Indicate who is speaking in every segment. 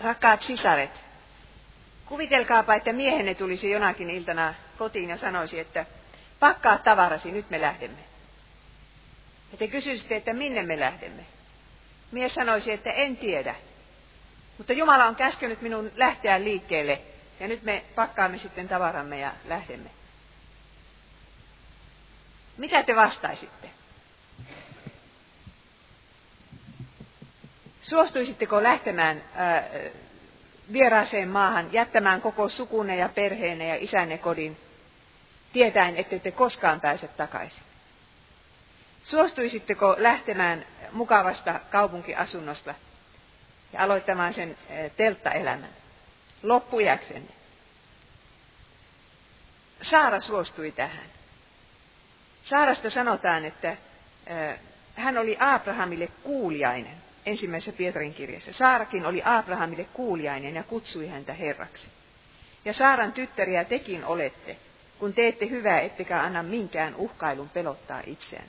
Speaker 1: Rakkaat sisaret, kuvitelkaapa, että miehenne tulisi jonakin iltana kotiin ja sanoisi, että pakkaa tavarasi, nyt me lähdemme. Ja te kysyisitte, että minne me lähdemme. Mies sanoisi, että en tiedä, mutta Jumala on käskenyt minun lähteä liikkeelle ja nyt me pakkaamme sitten tavaramme ja lähdemme. Mitä te vastaisitte? Suostuisitteko lähtemään vieraaseen maahan, jättämään koko sukunne ja perheenne ja isänne kodin, tietäen, ettei te koskaan pääse takaisin? Suostuisitteko lähtemään mukavasta kaupunkiasunnosta ja aloittamaan sen telttaelämän loppuiäksenne? Saara suostui tähän. Saarasta sanotaan, että hän oli Abrahamille kuuliainen. Ensimmäisessä Pietarin kirjassa. Saarakin oli Abrahamille kuuliainen ja kutsui häntä herraksi. Ja Saaran tyttäriä tekin olette, kun teette hyvää, ettekä anna minkään uhkailun pelottaa itseään.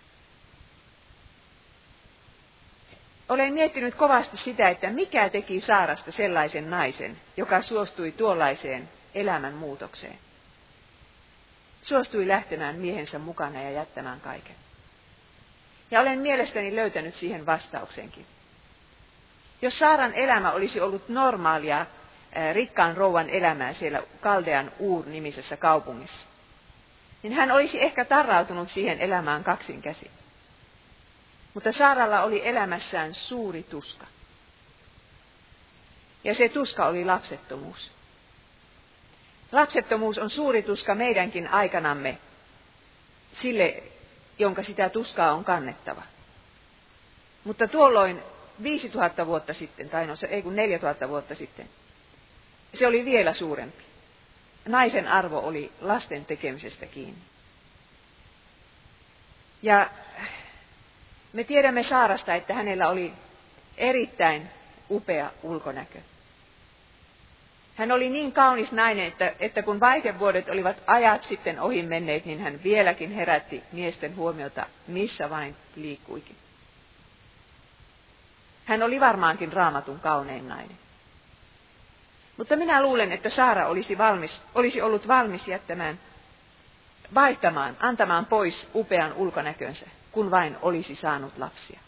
Speaker 1: Olen miettinyt kovasti sitä, että mikä teki Saarasta sellaisen naisen, joka suostui tuollaiseen elämänmuutokseen. Suostui lähtemään miehensä mukana ja jättämään kaiken. Ja olen mielestäni löytänyt siihen vastauksenkin. Jos Saaran elämä olisi ollut normaalia rikkaan rouvan elämää siellä Kaldean Uur-nimisessä kaupungissa, niin hän olisi ehkä tarrautunut siihen elämään kaksin käsin. Mutta Saaralla oli elämässään suuri tuska. Ja se tuska oli lapsettomuus. Lapsettomuus on suuri tuska meidänkin aikanamme sille, jonka sitä tuskaa on kannettava. Mutta tuolloin 5000 vuotta sitten, tai no se ei kun 4000 vuotta sitten, se oli vielä suurempi. Naisen arvo oli lasten tekemisestä kiinni. Ja me tiedämme Saarasta, että hänellä oli erittäin upea ulkonäkö. Hän oli niin kaunis nainen, että kun vaihdevuodet olivat ajat sitten ohi menneet, niin hän vieläkin herätti miesten huomiota, missä vain liikkuikin. Hän oli varmaankin Raamatun kaunein nainen. Mutta minä luulen, että Saara olisi ollut valmis vaihtamaan, antamaan pois upean ulkonäkönsä, kun vain olisi saanut lapsia.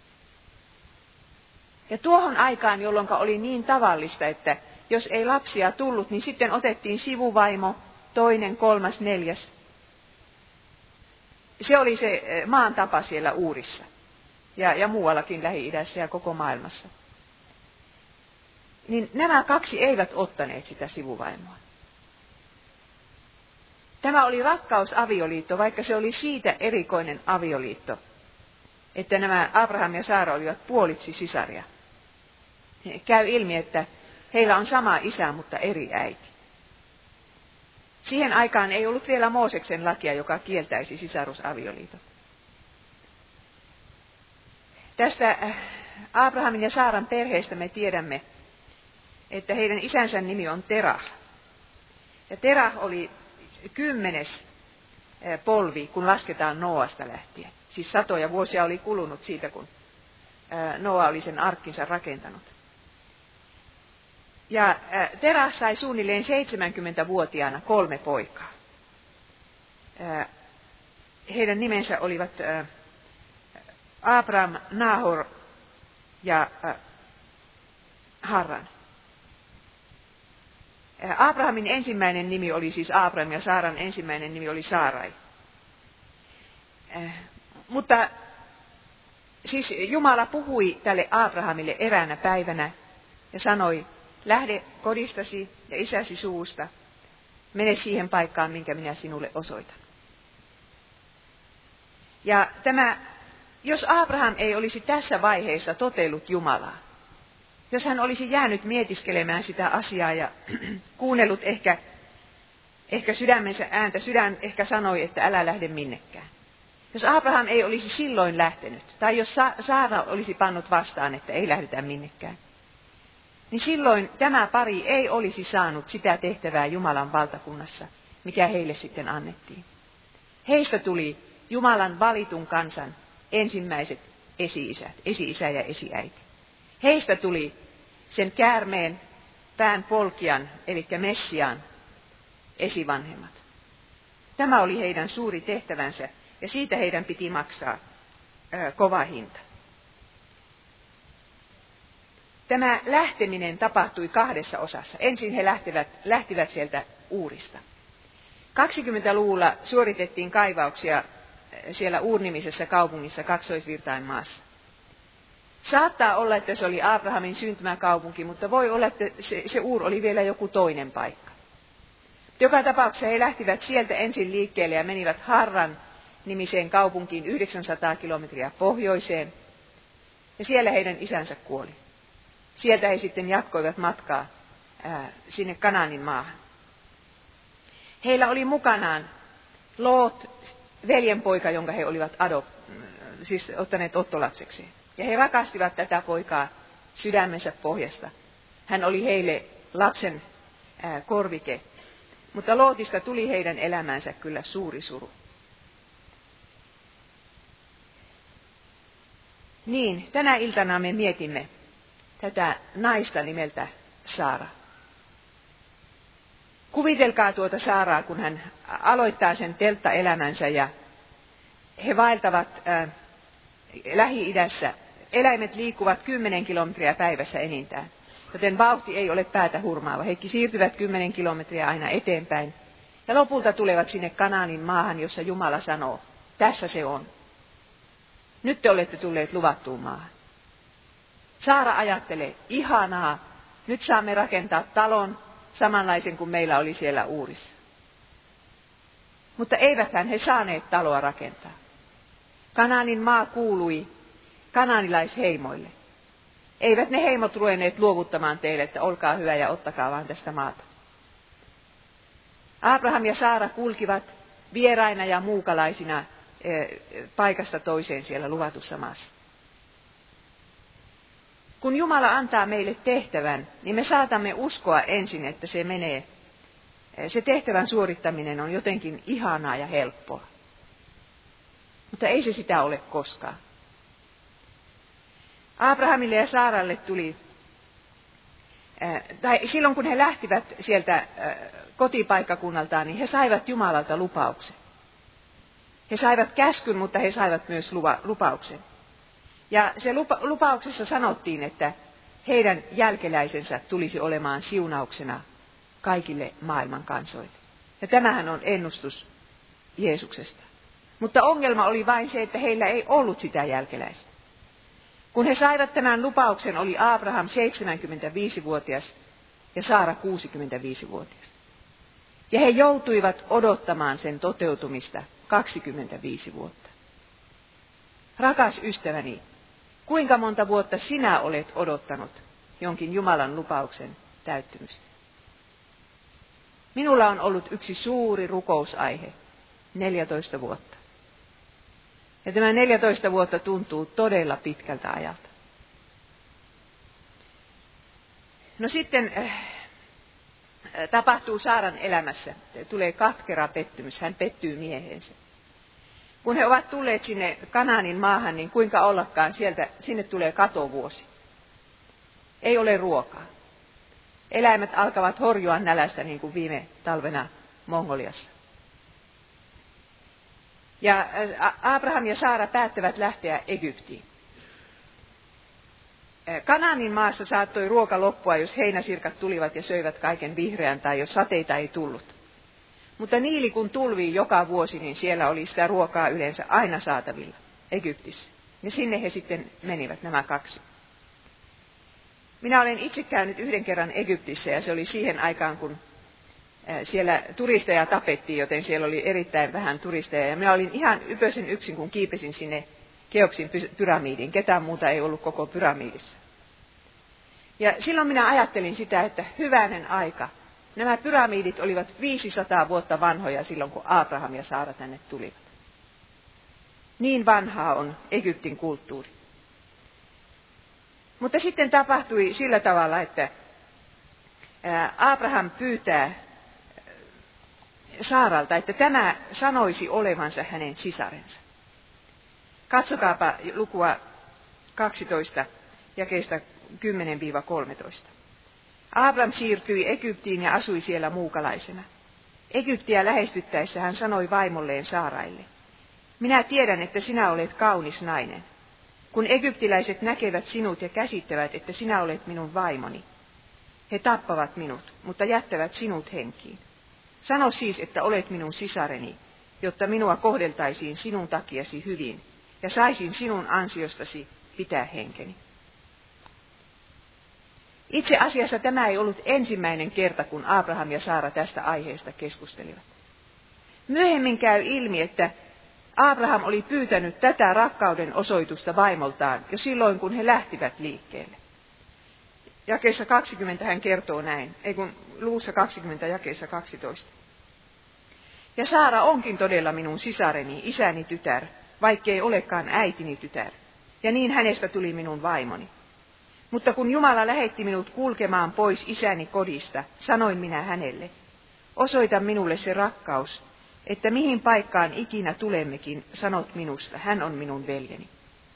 Speaker 1: Ja tuohon aikaan, jolloin oli niin tavallista, että jos ei lapsia tullut, niin sitten otettiin sivuvaimo, toinen, kolmas, neljäs. Se oli se maan tapa siellä Uurissa ja muuallakin Lähi-idässä ja koko maailmassa. Niin nämä kaksi eivät ottaneet sitä sivuvaimoa. Tämä oli rakkausavioliitto, vaikka se oli siitä erikoinen avioliitto, että nämä Abraham ja Saara olivat puolitsi sisaria. Käy ilmi, että heillä on sama isä, mutta eri äiti. Siihen aikaan ei ollut vielä Mooseksen lakia, joka kieltäisi sisarusavioliitot. Tästä Abrahamin ja Saaran perheestä me tiedämme, että heidän isänsä nimi on Terah. Ja Terah oli 10. polvi, kun lasketaan Nooasta lähtien. Siis satoja vuosia oli kulunut siitä, kun Noa oli sen arkkinsa rakentanut. Ja Terah sai suunnilleen 70-vuotiaana 3 poikaa. Heidän nimensä olivat Abram, Nahor ja Harran. Abrahamin ensimmäinen nimi oli siis Abram ja Saaran ensimmäinen nimi oli Saarai. Mutta siis Jumala puhui tälle Abrahamille eräänä päivänä ja sanoi, lähde kodistasi ja isäsi suusta, mene siihen paikkaan, minkä minä sinulle osoitan. Ja jos Abraham ei olisi tässä vaiheessa totellut Jumalaa, jos hän olisi jäänyt mietiskelemään sitä asiaa ja kuunnellut ehkä sydämensä ääntä, sydän ehkä sanoi, että älä lähde minnekään. Jos Abraham ei olisi silloin lähtenyt, tai jos Saara olisi pannut vastaan, että ei lähdetä minnekään, niin silloin tämä pari ei olisi saanut sitä tehtävää Jumalan valtakunnassa, mikä heille sitten annettiin. Heistä tuli Jumalan valitun kansan ensimmäiset esi-isät, esi-isä ja esiäiti. Heistä tuli sen käärmeen pään polkijan, eli Messiaan esivanhemmat. Tämä oli heidän suuri tehtävänsä, ja siitä heidän piti maksaa kova hinta. Tämä lähteminen tapahtui 2 osassa. Ensin he lähtivät sieltä Uurista. 20-luvulla suoritettiin kaivauksia siellä Uur-nimisessä kaupungissa Kaksoisvirtain maassa. Saattaa olla, että se oli Abrahamin syntymäkaupunki, mutta voi olla, että se Uur oli vielä joku toinen paikka. Joka tapauksessa he lähtivät sieltä ensin liikkeelle ja menivät Harran nimiseen kaupunkiin 900 kilometriä pohjoiseen. Ja siellä heidän isänsä kuoli. Sieltä he sitten jatkoivat matkaa sinne Kanaanin maahan. Heillä oli mukanaan Loot, veljenpoika, jonka he olivat ottaneet ottolapsekseen. Ja he rakastivat tätä poikaa sydämensä pohjasta. Hän oli heille lapsen korvike. Mutta Lootista tuli heidän elämäänsä kyllä suuri suru. Niin, tänä iltana me mietimme tätä naista nimeltä Saara. Kuvitelkaa tuota Saaraa, kun hän aloittaa sen telttaelämänsä ja he vaeltavat Lähi-idässä. Eläimet liikkuvat 10 kilometriä päivässä enintään, joten vauhti ei ole päätä hurmaava. He siirtyvät 10 kilometriä aina eteenpäin ja lopulta tulevat sinne Kanaanin maahan, jossa Jumala sanoo, tässä se on. Nyt te olette tulleet luvattuun maahan. Saara ajattelee, ihanaa, nyt saamme rakentaa talon samanlaisen kuin meillä oli siellä Uurissa. Mutta eiväthän he saaneet taloa rakentaa. Kanaanin maa kuului kanaanilaisheimoille. Eivät ne heimot ruvenneet luovuttamaan teille, että olkaa hyvä ja ottakaa vaan tästä maata. Abraham ja Saara kulkivat vieraina ja muukalaisina paikasta toiseen siellä luvatussa maassa. Kun Jumala antaa meille tehtävän, niin me saatamme uskoa ensin, että se tehtävän suorittaminen on jotenkin ihanaa ja helppoa. Mutta ei se sitä ole koskaan. Abrahamille ja Saaralle tuli, silloin kun he lähtivät sieltä kotipaikkakunnaltaan, niin he saivat Jumalalta lupauksen. He saivat käskyn, mutta he saivat myös lupauksen. Ja se lupauksessa sanottiin, että heidän jälkeläisensä tulisi olemaan siunauksena kaikille maailman kansoille. Ja tämähän on ennustus Jeesuksesta. Mutta ongelma oli vain se, että heillä ei ollut sitä jälkeläistä. Kun he saivat tämän lupauksen, oli Abraham 75-vuotias ja Saara 65-vuotias. Ja he joutuivat odottamaan sen toteutumista 25 vuotta. Rakas ystäväni, kuinka monta vuotta sinä olet odottanut jonkin Jumalan lupauksen täyttymystä? Minulla on ollut yksi suuri rukousaihe, 14 vuotta. Ja tämä 14 vuotta tuntuu todella pitkältä ajalta. No sitten tapahtuu Saaran elämässä. Tulee katkera pettymys, hän pettyy mieheensä. Kun he ovat tulleet sinne Kanaanin maahan, niin kuinka ollakaan sinne tulee katovuosi. Ei ole ruokaa. Eläimet alkavat horjua nälästä niin kuin viime talvena Mongoliassa. Ja Abraham ja Saara päättävät lähteä Egyptiin. Kanaanin maassa saattoi ruoka loppua, jos heinäsirkat tulivat ja söivät kaiken vihreän tai jos sateita ei tullut. Mutta Niili kun tulvii joka vuosi, niin siellä oli sitä ruokaa yleensä aina saatavilla Egyptissä. Ja sinne he sitten menivät nämä 2. Minä olen itse käynyt 1 kerran Egyptissä ja se oli siihen aikaan, kun siellä turisteja tapettiin, joten siellä oli erittäin vähän turisteja. Ja minä olin ihan ypösen yksin, kun kiipesin sinne Keopsin pyramidiin. Ketään muuta ei ollut koko pyramidissa. Ja silloin minä ajattelin sitä, että hyvänen aika. Nämä pyramidit olivat 500 vuotta vanhoja silloin, kun Abraham ja Saara tänne tulivat. Niin vanhaa on Egyptin kulttuuri. Mutta sitten tapahtui sillä tavalla, että Abraham pyytää Saaralta, että tämä sanoisi olevansa hänen sisarensa. Katsokaapa lukua 12 jakeesta 10-13. Abraham siirtyi Egyptiin ja asui siellä muukalaisena. Egyptiä lähestyttäessä hän sanoi vaimolleen Saaraille: minä tiedän, että sinä olet kaunis nainen. Kun egyptiläiset näkevät sinut ja käsittävät, että sinä olet minun vaimoni, he tappavat minut, mutta jättävät sinut henkiin. Sano siis, että olet minun sisareni, jotta minua kohdeltaisiin sinun takiasi hyvin, ja saisin sinun ansiostasi pitää henkeni. Itse asiassa tämä ei ollut ensimmäinen kerta, kun Abraham ja Saara tästä aiheesta keskustelivat. Myöhemmin käy ilmi, että Abraham oli pyytänyt tätä rakkauden osoitusta vaimoltaan jo silloin, kun he lähtivät liikkeelle. Jakeessa 20 hän kertoo näin, luvussa 20 jakeessa 12. Ja Saara onkin todella minun sisareni, isäni tytär, vaikkei olekaan äitini tytär, ja niin hänestä tuli minun vaimoni. Mutta kun Jumala lähetti minut kulkemaan pois isäni kodista, sanoin minä hänelle: osoita minulle se rakkaus, että mihin paikkaan ikinä tulemmekin, sanot minusta, hän on minun veljeni.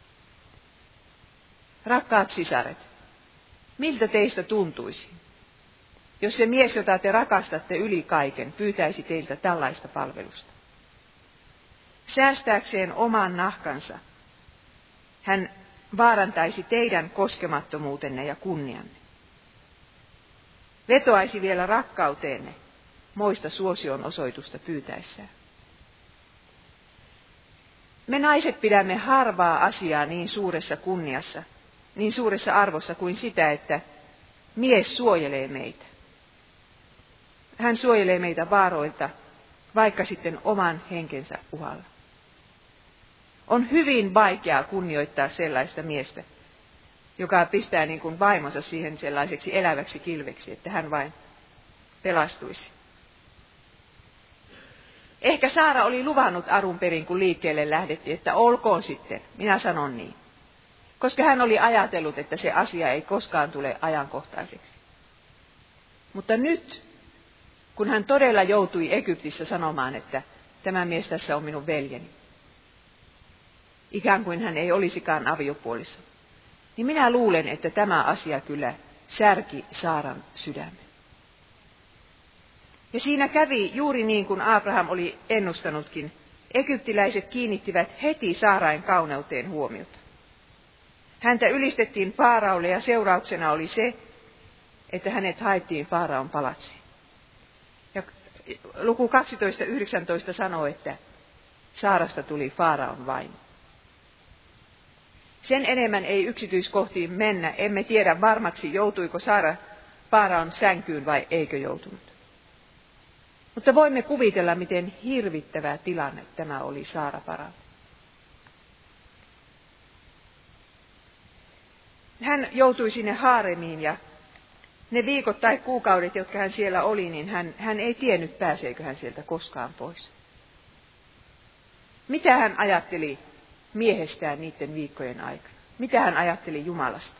Speaker 1: Rakkaat sisaret, miltä teistä tuntuisi, jos se mies, jota te rakastatte yli kaiken, pyytäisi teiltä tällaista palvelusta? Säästääkseen oman nahkansa, hän vaarantaisi teidän koskemattomuutenne ja kunnianne. Vetoaisi vielä rakkauteenne, moista suosion osoitusta pyytäessään. Me naiset pidämme harvaa asiaa niin suuressa kunniassa, niin suuressa arvossa kuin sitä, että mies suojelee meitä. Hän suojelee meitä vaaroilta, vaikka sitten oman henkensä uhalla. On hyvin vaikeaa kunnioittaa sellaista miestä, joka pistää niin kuin vaimonsa siihen sellaiseksi eläväksi kilveksi, että hän vain pelastuisi. Ehkä Saara oli luvannut alun perin, kun liikkeelle lähdettiin, että olkoon sitten, minä sanon niin. Koska hän oli ajatellut, että se asia ei koskaan tule ajankohtaiseksi. Mutta nyt, kun hän todella joutui Egyptissä sanomaan, että tämä mies tässä on minun veljeni, ikään kuin hän ei olisikaan aviopuolissa, niin minä luulen, että tämä asia kyllä särki Saaran sydämen. Ja siinä kävi juuri niin kuin Abraham oli ennustanutkin. Egyptiläiset kiinnittivät heti Saarain kauneuteen huomiota. Häntä ylistettiin Faaraolle ja seurauksena oli se, että hänet haettiin Faaraon palatsiin. Ja luku 12:19 sanoo, että Saarasta tuli Faaraon vaimo. Sen enemmän ei yksityiskohtiin mennä, emme tiedä varmaksi, joutuiko Saara Faaraon sänkyyn vai eikö joutunut. Mutta voimme kuvitella, miten hirvittävä tilanne tämä oli Saara Faaraolle. Hän joutui sinne haaremiin ja ne viikot tai kuukaudet, jotka hän siellä oli, niin hän ei tiennyt, pääseekö hän sieltä koskaan pois. Mitä hän ajatteli miehestään niiden viikkojen aikana? Mitä hän ajatteli Jumalasta?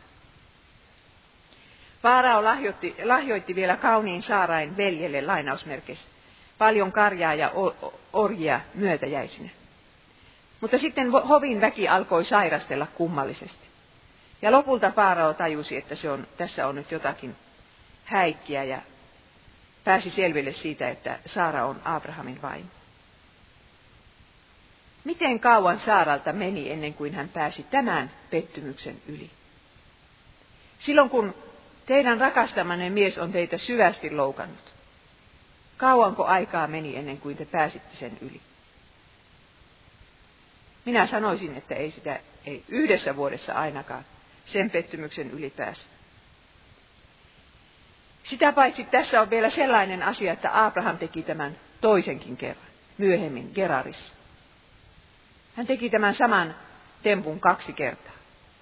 Speaker 1: Faarao lahjoitti vielä kauniin Saarain veljelle lainausmerkeissä paljon karjaa ja orjia myötäjäisinä. Mutta sitten hovin väki alkoi sairastella kummallisesti. Ja lopulta Faarao tajusi, että tässä on nyt jotakin häikkiä ja pääsi selville siitä, että Saara on Abrahamin vaimo. Miten kauan Saaralta meni ennen kuin hän pääsi tämän pettymyksen yli? Silloin kun teidän rakastamanne mies on teitä syvästi loukannut, kauanko aikaa meni ennen kuin te pääsitte sen yli? Minä sanoisin, että ei yhdessä vuodessa ainakaan sen pettymyksen yli pääse. Sitä paitsi tässä on vielä sellainen asia, että Abraham teki tämän toisenkin kerran, myöhemmin Gerarissa. Hän teki tämän saman tempun 2 kertaa.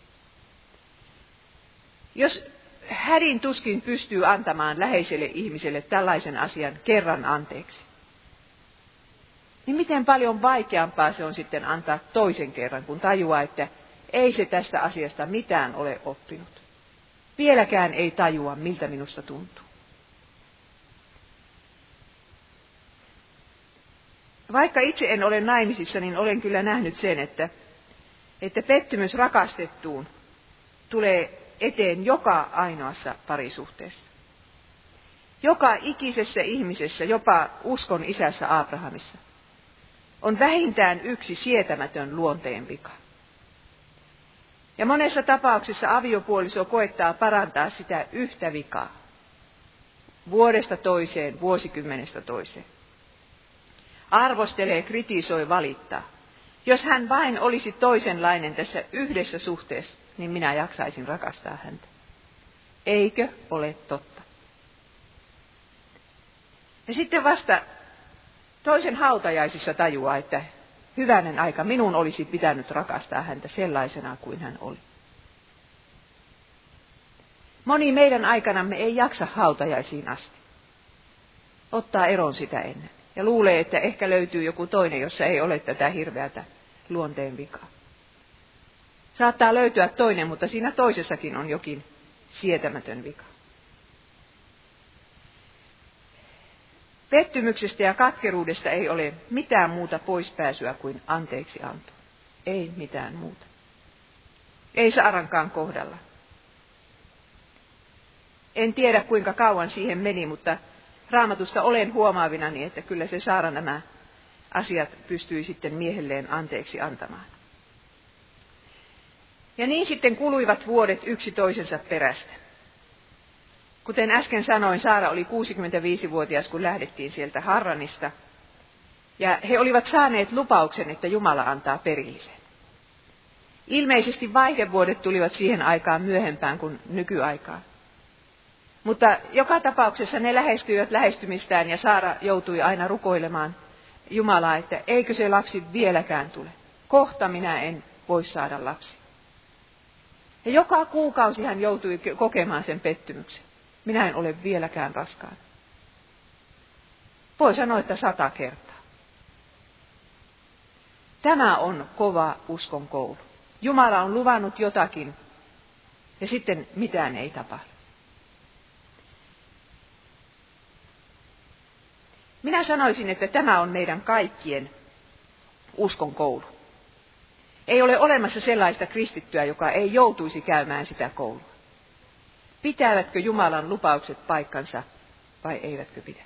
Speaker 1: Jos hädin tuskin pystyy antamaan läheiselle ihmiselle tällaisen asian kerran anteeksi, niin miten paljon vaikeampaa se on sitten antaa toisen kerran, kun tajuaa, että ei se tästä asiasta mitään ole oppinut. Vieläkään ei tajua, miltä minusta tuntuu. Vaikka itse en ole naimisissa, niin olen kyllä nähnyt sen, että pettymys rakastettuun tulee eteen joka ainoassa parisuhteessa. Joka ikisessä ihmisessä, jopa uskon isässä Abrahamissa, on vähintään yksi sietämätön luonteen vika. Ja monessa tapauksessa aviopuoliso koettaa parantaa sitä yhtä vikaa. Vuodesta toiseen, vuosikymmenestä toiseen. Arvostelee, kritisoi, valittaa. Jos hän vain olisi toisenlainen tässä yhdessä suhteessa, niin minä jaksaisin rakastaa häntä. Eikö ole totta? Ja sitten vasta toisen hautajaisissa tajuaa, että hyvänen aika, minun olisi pitänyt rakastaa häntä sellaisena kuin hän oli. Moni meidän aikanamme ei jaksa hautajaisiin asti. Ottaa eron sitä ennen. Ja luulee, että ehkä löytyy joku toinen, jossa ei ole tätä hirveätä luonteen vikaa. Saattaa löytyä toinen, mutta siinä toisessakin on jokin sietämätön vika. Pettymyksestä ja katkeruudesta ei ole mitään muuta poispääsyä kuin anteeksianto. Ei mitään muuta. Ei Saarankaan kohdalla. En tiedä kuinka kauan siihen meni, mutta Raamatusta olen huomaavinani, että kyllä se Saara nämä asiat pystyi sitten miehelleen anteeksi antamaan. Ja niin sitten kuluivat vuodet yksi toisensa perästä. Kuten äsken sanoin, Saara oli 65-vuotias, kun lähdettiin sieltä Harranista. Ja he olivat saaneet lupauksen, että Jumala antaa perillisen. Ilmeisesti vaihdevuodet tulivat siihen aikaan myöhempään kuin nykyaikaan. Mutta joka tapauksessa ne lähestyivät lähestymistään ja Saara joutui aina rukoilemaan Jumalaa, että eikö se lapsi vieläkään tule. Kohta minä en voi saada lapsia. Ja joka kuukausi hän joutui kokemaan sen pettymyksen. Minä en ole vieläkään raskaana. Voi sanoa, että 100 kertaa. Tämä on kova uskon koulu. Jumala on luvannut jotakin ja sitten mitään ei tapahdu. Minä sanoisin, että tämä on meidän kaikkien uskon koulu. Ei ole olemassa sellaista kristittyä, joka ei joutuisi käymään sitä koulua. Pitävätkö Jumalan lupaukset paikkansa vai eivätkö pidä?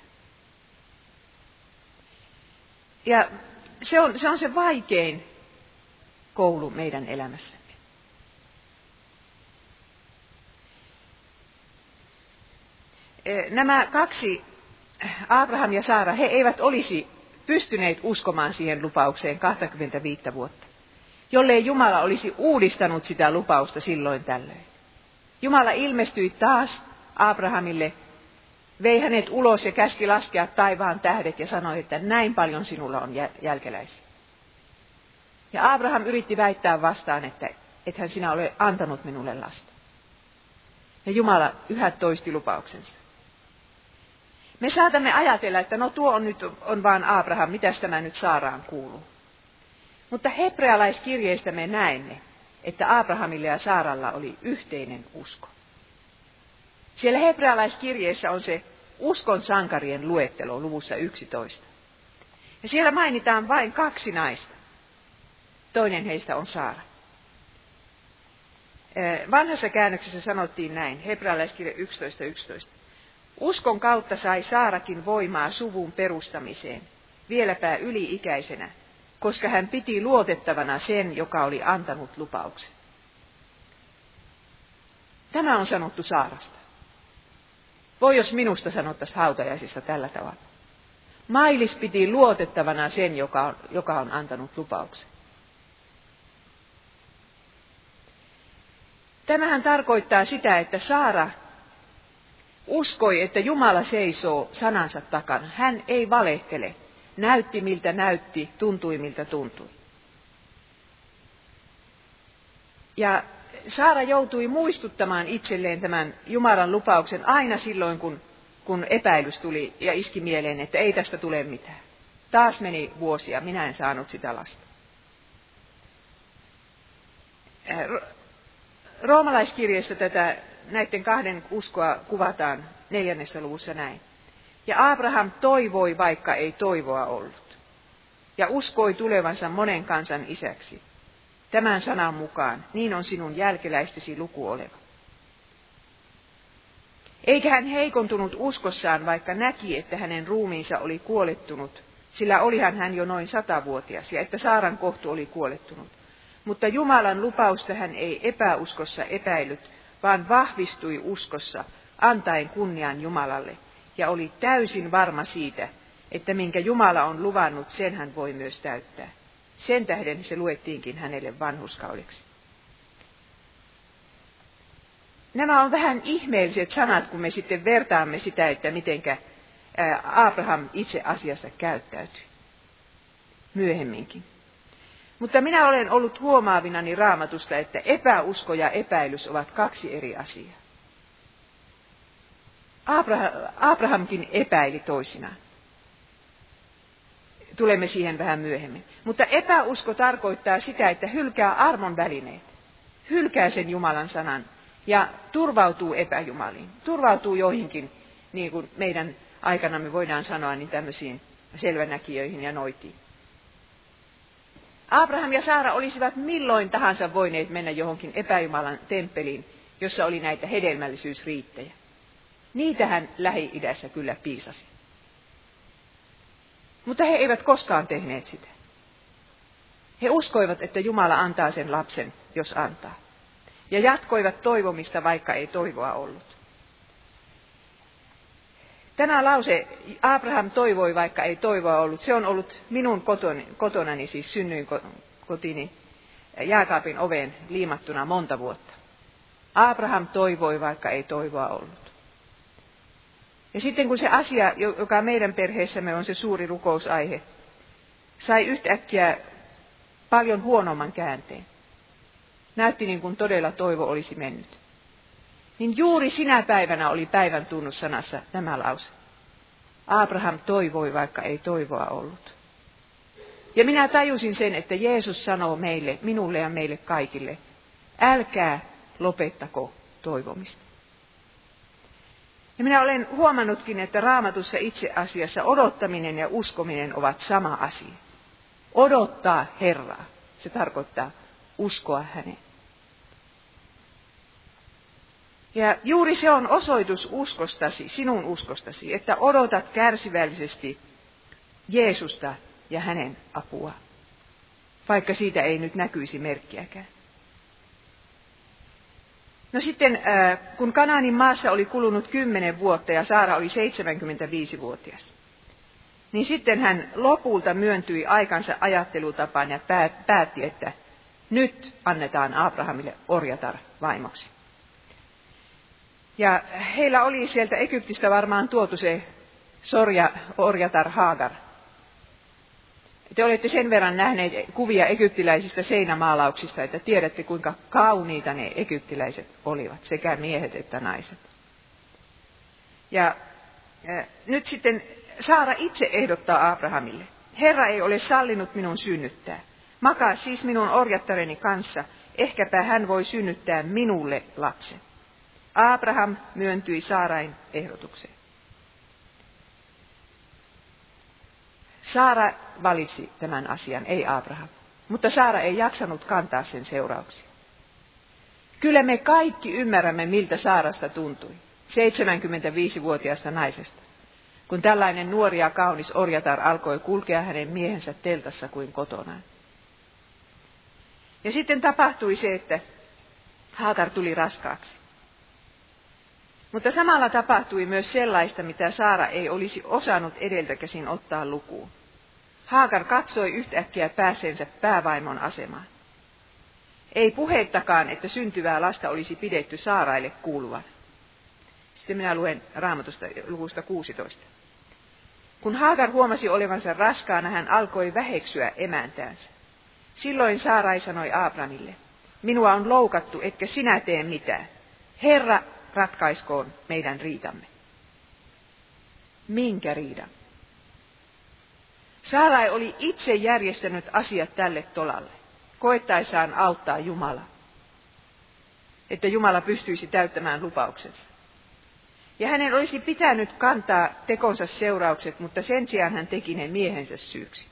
Speaker 1: Ja se on se vaikein koulu meidän elämässämme. Nämä kaksi, Abraham ja Saara, he eivät olisi pystyneet uskomaan siihen lupaukseen 25 vuotta, jollei Jumala olisi uudistanut sitä lupausta silloin tällöin. Jumala ilmestyi taas Abrahamille, vei hänet ulos ja käski laskea taivaan tähdet ja sanoi, että näin paljon sinulla on jälkeläisiä. Ja Abraham yritti väittää vastaan, että ethän sinä ole antanut minulle lasta. Ja Jumala yhä toisti lupauksensa. Me saatamme ajatella, että no tuo on vaan Abraham, mitäs tämä nyt Saaraan kuuluu. Mutta hebrealaiskirjeistä me näemme, että Abrahamilla ja Saaralla oli yhteinen usko. Siellä hebrealaiskirjeessä on se uskon sankarien luettelo luvussa 11. Ja siellä mainitaan vain 2 naista. Toinen heistä on Saara. Vanhassa käännöksessä sanottiin näin, hebrealaiskirje 11.11. Uskon kautta sai Saarakin voimaa suvun perustamiseen, vieläpä yli-ikäisenä, koska hän piti luotettavana sen, joka oli antanut lupauksen. Tämä on sanottu Saarasta. Voi jos minusta sanottaisiin hautajaisissa tällä tavalla. Mailis piti luotettavana sen, joka on antanut lupauksen. Tämähän tarkoittaa sitä, että Saara uskoi, että Jumala seisoo sanansa takana. Hän ei valehtele. Näytti miltä näytti, tuntui miltä tuntui. Ja Saara joutui muistuttamaan itselleen tämän Jumalan lupauksen aina silloin, kun epäilys tuli ja iski mieleen, että ei tästä tule mitään. Taas meni vuosia, minä en saanut sitä lasta. Roomalaiskirjeessä näiden 2 uskoa kuvataan 4. luvussa näin. Ja Abraham toivoi, vaikka ei toivoa ollut. Ja uskoi tulevansa monen kansan isäksi. Tämän sanan mukaan, niin on sinun jälkeläistesi luku oleva. Eikä hän heikontunut uskossaan, vaikka näki, että hänen ruumiinsa oli kuolettunut, sillä olihan hän jo noin 100-vuotias, ja että Saaran kohtu oli kuolettunut. Mutta Jumalan lupausta hän ei epäuskossa epäillyt, vaan vahvistui uskossa, antaen kunnian Jumalalle, ja oli täysin varma siitä, että minkä Jumala on luvannut, sen hän voi myös täyttää. Sen tähden se luettiinkin hänelle vanhurskaudeksi. Nämä on vähän ihmeelliset sanat, kun me sitten vertaamme sitä, että mitenkä Abraham itse asiassa käyttäytyi myöhemminkin. Mutta minä olen ollut huomaavinani Raamatusta, että epäusko ja epäilys ovat kaksi eri asiaa. Abrahamkin epäili toisinaan. Tulemme siihen vähän myöhemmin. Mutta epäusko tarkoittaa sitä, että hylkää armon välineet. Hylkää sen Jumalan sanan ja turvautuu epäjumaliin. Turvautuu joihinkin, niin kuin meidän aikanamme voidaan sanoa, niin tämmöisiin selvänäkijöihin ja noitiin. Abraham ja Saara olisivat milloin tahansa voineet mennä johonkin epäjumalan temppeliin, jossa oli näitä hedelmällisyysriittejä. Niitähän Lähi-idässä kyllä piisasi. Mutta he eivät koskaan tehneet sitä. He uskoivat, että Jumala antaa sen lapsen, jos antaa. Ja jatkoivat toivomista, vaikka ei toivoa ollut. Tämä lause, Abraham toivoi, vaikka ei toivoa ollut, se on ollut minun kotonani, siis synnyinkotini jääkaapin oveen liimattuna monta vuotta. Abraham toivoi, vaikka ei toivoa ollut. Ja sitten kun se asia, joka meidän perheessämme on se suuri rukousaihe, sai yhtäkkiä paljon huonomman käänteen. Näytti niin kuin todella toivo olisi mennyt. Niin juuri sinä päivänä oli päivän tunnussanassa tämä lause. Abraham toivoi, vaikka ei toivoa ollut. Ja minä tajusin sen, että Jeesus sanoo meille, minulle ja meille kaikille, älkää lopettako toivomista. Ja minä olen huomannutkin, että Raamatussa itse asiassa odottaminen ja uskominen ovat sama asia. Odottaa Herraa, se tarkoittaa uskoa häneen. Ja juuri se on osoitus uskostasi, sinun uskostasi, että odotat kärsivällisesti Jeesusta ja hänen apua, vaikka siitä ei nyt näkyisi merkkiäkään. No sitten, kun Kanaanin maassa oli kulunut 10 vuotta ja Saara oli 75-vuotias, niin sitten hän lopulta myöntyi aikansa ajattelutapaan ja päätti, että nyt annetaan Abrahamille orjatar vaimoksi. Ja heillä oli sieltä Egyptistä varmaan tuotu se orjatar Haagar. Te olette sen verran nähneet kuvia egyptiläisistä seinämaalauksista, että tiedätte kuinka kauniita ne egyptiläiset olivat, sekä miehet että naiset. Ja nyt sitten Saara itse ehdottaa Abrahamille, Herra ei ole sallinut minun synnyttää. Makaa siis minun orjattareni kanssa, ehkäpä hän voi synnyttää minulle lapsen. Abraham myöntyi Saarain ehdotukseen. Saara valitsi tämän asian, ei Abraham. Mutta Saara ei jaksanut kantaa sen seurauksia. Kyllä me kaikki ymmärrämme, miltä Saarasta tuntui, 75-vuotiaasta naisesta, kun tällainen nuori ja kaunis orjatar alkoi kulkea hänen miehensä teltassa kuin kotonaan. Ja sitten tapahtui se, että Haagar tuli raskaaksi. Mutta samalla tapahtui myös sellaista, mitä Saara ei olisi osannut edeltäkäsin ottaa lukuun. Haagar katsoi yhtäkkiä pääseensä päävaimon asemaan. Ei puhettakaan, että syntyvää lasta olisi pidetty Saaraille kuuluvan. Sitten minä luen Raamatusta luvusta 16. Kun Haagar huomasi olevansa raskaana, hän alkoi väheksyä emäntäänsä. Silloin Saarai sanoi Abramille, minua on loukattu, etkä sinä tee mitään. Herra ratkaiskoon meidän riitamme. Minkä riidan? Saarai oli itse järjestänyt asiat tälle tolalle, koettaessaan auttaa Jumalaa, että Jumala pystyisi täyttämään lupauksensa. Ja hänen olisi pitänyt kantaa tekonsa seuraukset, mutta sen sijaan hän teki ne miehensä syyksi.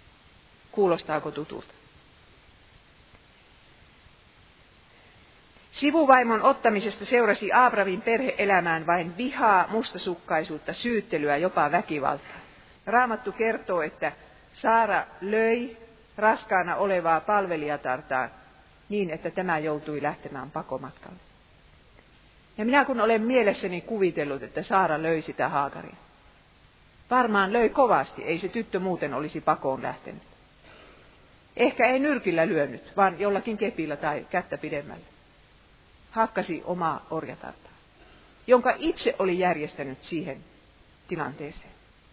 Speaker 1: Kuulostaako tutulta? Sivuvaimon ottamisesta seurasi Abrahamin perhe-elämään vain vihaa, mustasukkaisuutta, syyttelyä, jopa väkivaltaa. Raamattu kertoo, että Saara löi raskaana olevaa palvelijatartaan niin, että tämä joutui lähtemään pakomatkalle. Ja minä kun olen mielessäni kuvitellut, että Saara löi sitä Haagaria. Varmaan löi kovasti, ei se tyttö muuten olisi pakoon lähtenyt. Ehkä ei nyrkillä lyönyt, vaan jollakin kepillä tai kättä pidemmällä. Hakkasi omaa orjatartaa, jonka itse oli järjestänyt siihen tilanteeseen.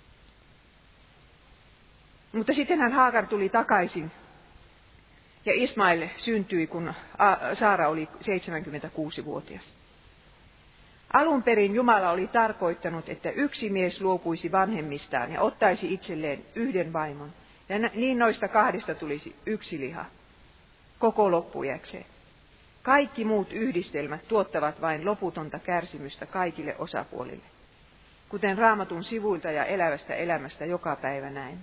Speaker 1: Mutta sittenhän Haagar tuli takaisin ja Ismail syntyi, kun Saara oli 76-vuotias. Alun perin Jumala oli tarkoittanut, että yksi mies luopuisi vanhemmistaan ja ottaisi itselleen yhden vaimon. Ja niin noista kahdesta tulisi yksi liha, koko loppuiäkseen. Kaikki muut yhdistelmät tuottavat vain loputonta kärsimystä kaikille osapuolille, kuten Raamatun sivuilta ja elävästä elämästä joka päivä näemme.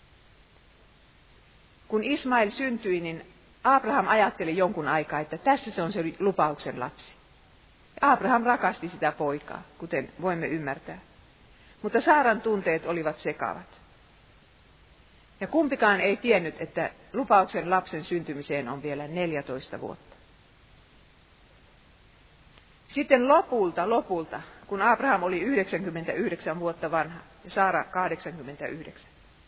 Speaker 1: Kun Ismail syntyi, niin Abraham ajatteli jonkun aikaa, että tässä se on se lupauksen lapsi. Abraham rakasti sitä poikaa, kuten voimme ymmärtää. Mutta Saaran tunteet olivat sekavat. Ja kumpikaan ei tiennyt, että lupauksen lapsen syntymiseen on vielä 14 vuotta. Sitten lopulta, kun Abraham oli 99 vuotta vanha ja Saara 89,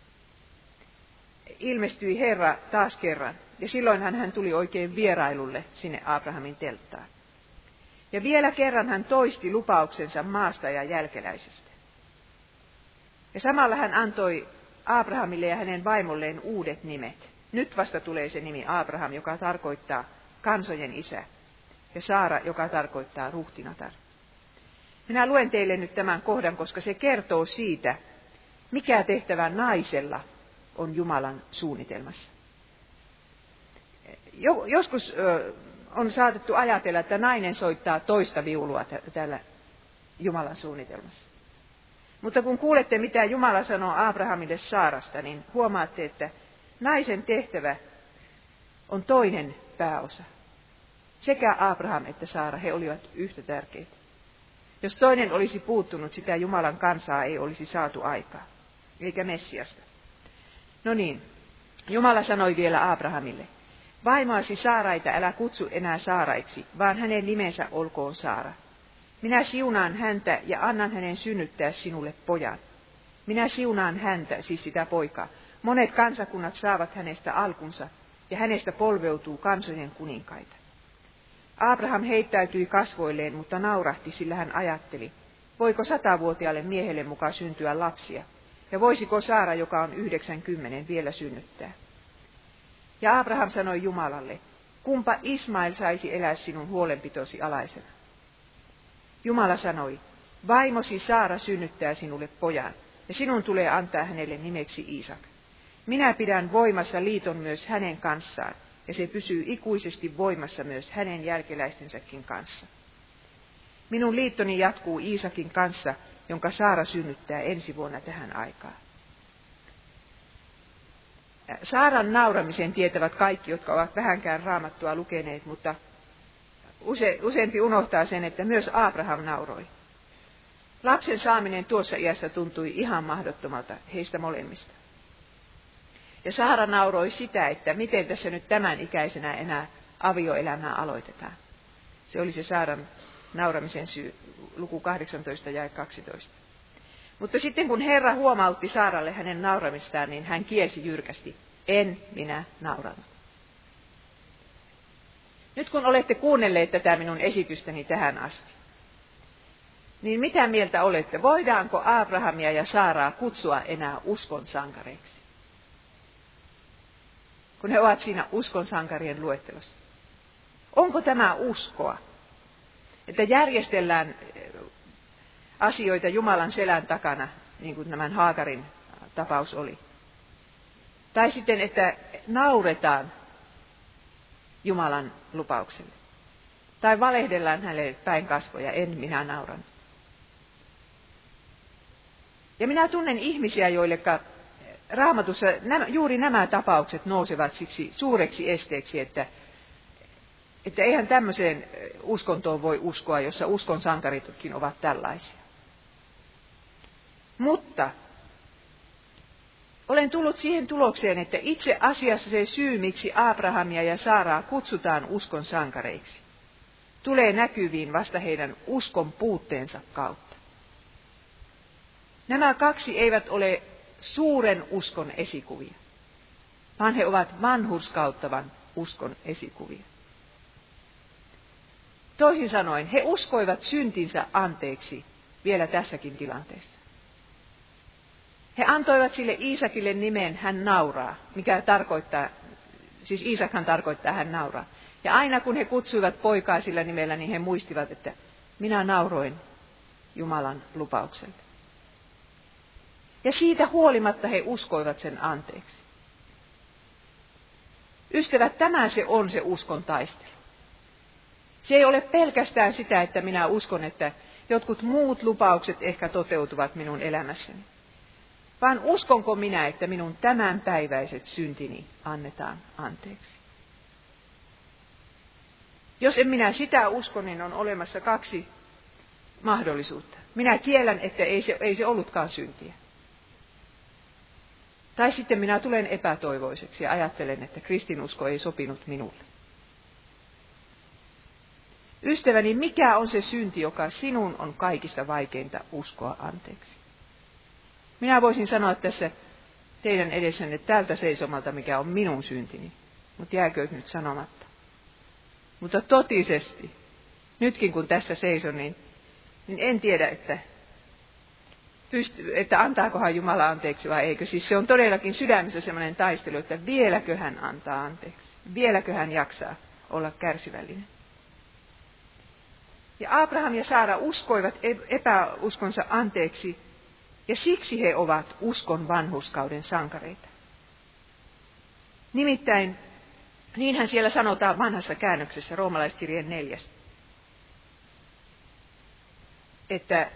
Speaker 1: ilmestyi Herra taas kerran. Ja silloinhan hän tuli oikein vierailulle sinne Abrahamin telttaan. Ja vielä kerran hän toisti lupauksensa maasta ja jälkeläisestä. Ja samalla hän antoi Abrahamille ja hänen vaimolleen uudet nimet. Nyt vasta tulee se nimi Abraham, joka tarkoittaa kansojen isä, ja Saara, joka tarkoittaa ruhtinatar. Minä luen teille nyt tämän kohdan, koska se kertoo siitä, mikä tehtävä naisella on Jumalan suunnitelmassa. Joskus on saatettu ajatella, että nainen soittaa toista viulua täällä Jumalan suunnitelmassa. Mutta kun kuulette, mitä Jumala sanoo Abrahamille Saarasta, niin huomaatte, että naisen tehtävä on toinen pääosa. Sekä Abraham että Saara, he olivat yhtä tärkeitä. Jos toinen olisi puuttunut, sitä Jumalan kansaa ei olisi saatu aikaa, eikä Messiasta. No niin, Jumala sanoi vielä Abrahamille, vaimoasi Saaraita älä kutsu enää Saaraiksi, vaan hänen nimensä olkoon Saara. Minä siunaan häntä ja annan hänen synnyttää sinulle pojan. Minä siunaan häntä, siis sitä poikaa. Monet kansakunnat saavat hänestä alkunsa ja hänestä polveutuu kansojen kuninkaita. Abraham heittäytyi kasvoilleen, mutta naurahti, sillä hän ajatteli, voiko 100-vuotiaalle miehelle mukaan syntyä lapsia, ja voisiko Saara, joka on 90, vielä synnyttää. Ja Abraham sanoi Jumalalle, kumpa Ismail saisi elää sinun huolenpitosi alaisena. Jumala sanoi, vaimosi Saara synnyttää sinulle pojan, ja sinun tulee antaa hänelle nimeksi Iisak. Minä pidän voimassa liiton myös hänen kanssaan, ja se pysyy ikuisesti voimassa myös hänen jälkeläistensäkin kanssa. Minun liittoni jatkuu Iisakin kanssa, jonka Saara synnyttää ensi vuonna tähän aikaan. Saaran nauramisen tietävät kaikki, jotka ovat vähänkään Raamattua lukeneet, mutta useampi unohtaa sen, että myös Abraham nauroi. Lapsen saaminen tuossa iässä tuntui ihan mahdottomalta heistä molemmista. Ja Saara nauroi sitä, että miten tässä nyt tämän ikäisenä enää avioelämää aloitetaan. Se oli se Saaran nauramisen syy, luku 18 ja 12. Mutta sitten kun Herra huomautti Saaralle hänen nauramistaan, niin hän kielsi jyrkästi, en minä nauranut. Nyt kun olette kuunnelleet tätä minun esitystäni tähän asti, niin mitä mieltä olette? Voidaanko Abrahamia ja Saaraa kutsua enää uskon sankareiksi? Kun he ovat siinä uskon sankarien luettelossa. Onko tämä uskoa? Että järjestellään asioita Jumalan selän takana, niin kuin tämän Haagarin tapaus oli. Tai sitten, että nauretaan Jumalan lupaukselle. Tai valehdellaan hänelle päin kasvoja, en minä nauran. Ja minä tunnen ihmisiä, joille Raamatussa juuri nämä tapaukset nousevat siksi suureksi esteeksi, että Että eihän tämmöiseen uskontoon voi uskoa, jossa uskon sankaritkin ovat tällaisia. Mutta olen tullut siihen tulokseen, että itse asiassa se syy, miksi Abrahamia ja Saaraa kutsutaan uskon sankareiksi, tulee näkyviin vasta heidän uskon puutteensa kautta. Nämä kaksi eivät ole suuren uskon esikuvia, vaan he ovat vanhurskauttavan uskon esikuvia. Toisin sanoen, he uskoivat syntinsä anteeksi vielä tässäkin tilanteessa. He antoivat sille Iisakille nimen hän nauraa, mikä tarkoittaa, siis Iisakhan tarkoittaa hän nauraa. Ja aina kun he kutsuivat poikaa sillä nimellä, niin he muistivat, että minä nauroin Jumalan lupaukselle. Ja siitä huolimatta he uskoivat sen anteeksi. Ystävät, tämä se on se uskon taistelu. Se ei ole pelkästään sitä, että minä uskon, että jotkut muut lupaukset ehkä toteutuvat minun elämässäni. Vaan uskonko minä, että minun tämänpäiväiset syntini annetaan anteeksi. Jos en minä sitä usko, niin on olemassa kaksi mahdollisuutta. Minä kiellän, että ei se ollutkaan syntiä. Tai sitten minä tulen epätoivoiseksi ja ajattelen, että kristinusko ei sopinut minulle. Ystäväni, mikä on se synti, joka sinun on kaikista vaikeinta uskoa anteeksi? Minä voisin sanoa tässä teidän edessänne tältä seisomalta, mikä on minun syntini, mutta jääkö nyt sanomatta. Mutta totisesti, nytkin kun tässä seison, niin en tiedä, että antaakohan Jumala anteeksi vai eikö. Siis se on todellakin sydämessä sellainen taistelu, että vieläkö hän antaa anteeksi, vieläkö hän jaksaa olla kärsivällinen. Ja Abraham ja Saara uskoivat epäuskonsa anteeksi, ja siksi he ovat uskon vanhurskauden sankareita. Nimittäin, niinhän siellä sanotaan vanhassa käännöksessä, Roomalaiskirjeen 4, että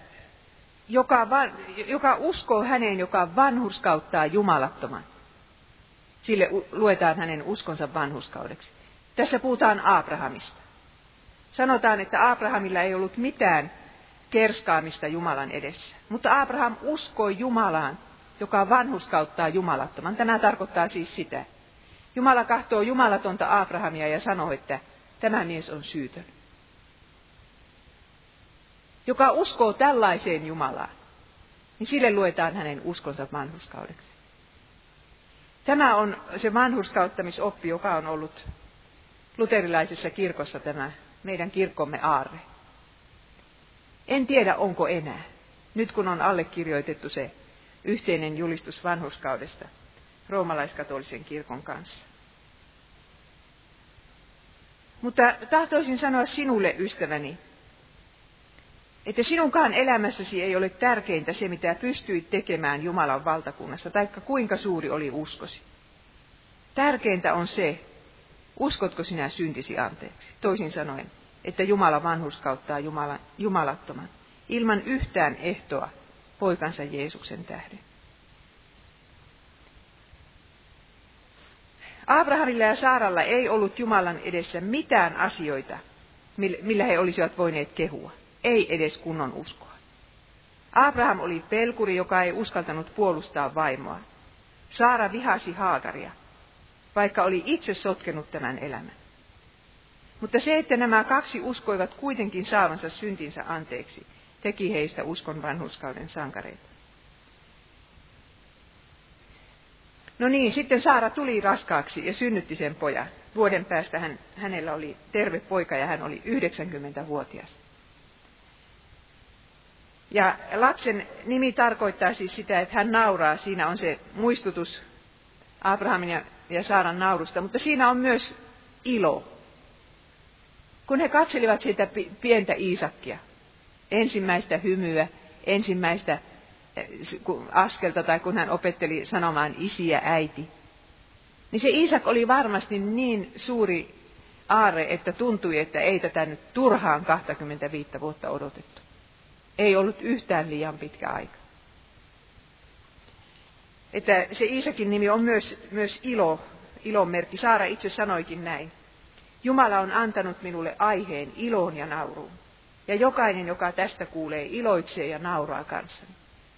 Speaker 1: joka uskoo häneen, joka vanhurskauttaa jumalattoman, sille luetaan hänen uskonsa vanhurskaudeksi. Tässä puhutaan Abrahamista. Sanotaan, että Abrahamilla ei ollut mitään kerskaamista Jumalan edessä. Mutta Abraham uskoi Jumalaan, joka vanhurskauttaa jumalattoman. Tämä tarkoittaa siis sitä. Jumala kahtoo jumalatonta Abrahamia ja sanoo, että tämä mies on syytön. Joka uskoo tällaiseen Jumalaan, niin sille luetaan hänen uskonsa vanhurskaudeksi. Tämä on se vanhurskauttamisoppi, joka on ollut luterilaisessa kirkossa tämä meidän kirkkomme aarre. En tiedä, onko enää, nyt kun on allekirjoitettu se yhteinen julistus vanhurskaudesta roomalaiskatolisen kirkon kanssa. Mutta tahtoisin sanoa sinulle, ystäväni, että sinunkaan elämässäsi ei ole tärkeintä se, mitä pystyit tekemään Jumalan valtakunnassa, taikka kuinka suuri oli uskosi. Tärkeintä on se, uskotko sinä syntisi anteeksi. Toisin sanoen, että Jumala vanhurskauttaa jumalattoman ilman yhtään ehtoa poikansa Jeesuksen tähden. Abrahamilla ja Saaralla ei ollut Jumalan edessä mitään asioita, millä he olisivat voineet kehua. Ei edes kunnon uskoa. Abraham oli pelkuri, joka ei uskaltanut puolustaa vaimoa. Saara vihasi Haagaria, vaikka oli itse sotkenut tämän elämän. Mutta se, että nämä kaksi uskoivat kuitenkin saavansa syntinsä anteeksi, teki heistä uskon vanhurskauden sankareita. No niin, sitten Saara tuli raskaaksi ja synnytti sen pojan. Vuoden päästä hänellä oli terve poika ja hän oli 90-vuotias. Ja lapsen nimi tarkoittaa siis sitä, että hän nauraa. Siinä on se muistutus Abrahamin ja Saaran naurusta, mutta siinä on myös ilo. Kun he katselivat sitä pientä Iisakkia, ensimmäistä hymyä, ensimmäistä askelta tai kun hän opetteli sanomaan isi ja äiti, niin se Iisak oli varmasti niin suuri aarre, että tuntui, että ei tätä nyt turhaan 25 vuotta odotettu. Ei ollut yhtään liian pitkä aika. Että se Iisakin nimi on myös ilon merkki. Saara itse sanoikin näin. Jumala on antanut minulle aiheen iloon ja nauruun. Ja jokainen, joka tästä kuulee, iloitsee ja nauraa kanssani.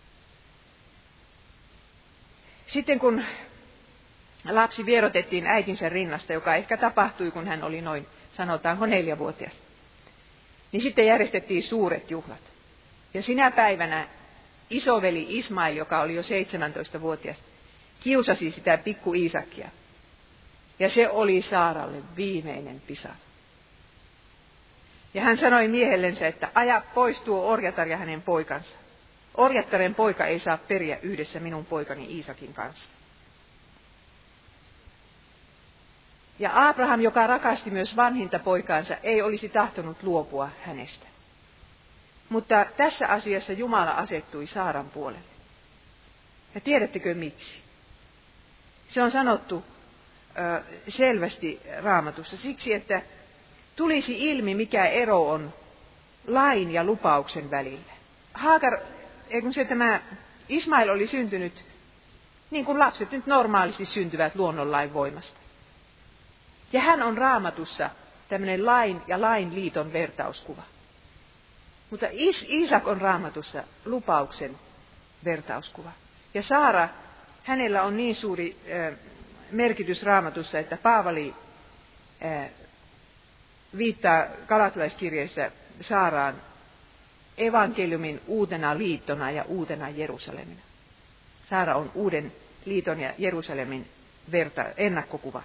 Speaker 1: Sitten kun lapsi vierotettiin äitinsä rinnasta, joka ehkä tapahtui, kun hän oli noin, sanotaanko 4-vuotias, niin sitten järjestettiin suuret juhlat. Ja sinä päivänä isoveli Ismail, joka oli jo 17-vuotias, kiusasi sitä pikku Iisakia. Ja se oli Saaralle viimeinen pisara. Ja hän sanoi miehellensä, että aja pois tuo orjatar ja hänen poikansa. Orjattaren poika ei saa periä yhdessä minun poikani Iisakin kanssa. Ja Abraham, joka rakasti myös vanhinta poikaansa, ei olisi tahtonut luopua hänestä. Mutta tässä asiassa Jumala asettui Saaran puolelle. Ja tiedättekö miksi? Se on sanottu selvästi Raamatussa siksi, että tulisi ilmi, mikä ero on lain ja lupauksen välillä. Tämä Ismail oli syntynyt niin kuin lapset nyt normaalisti syntyvät luonnonlain voimasta. Ja hän on Raamatussa tämmöinen lain ja lain liiton vertauskuva. Mutta Iisak on Raamatussa lupauksen vertauskuva. Ja Saara, hänellä on niin suuri merkitys Raamatussa, että Paavali viittaa Galatalaiskirjeessä Saaraan evankeliumin uutena liittona ja uutena Jerusalemina. Saara on uuden liiton ja Jerusalemin ennakkokuva.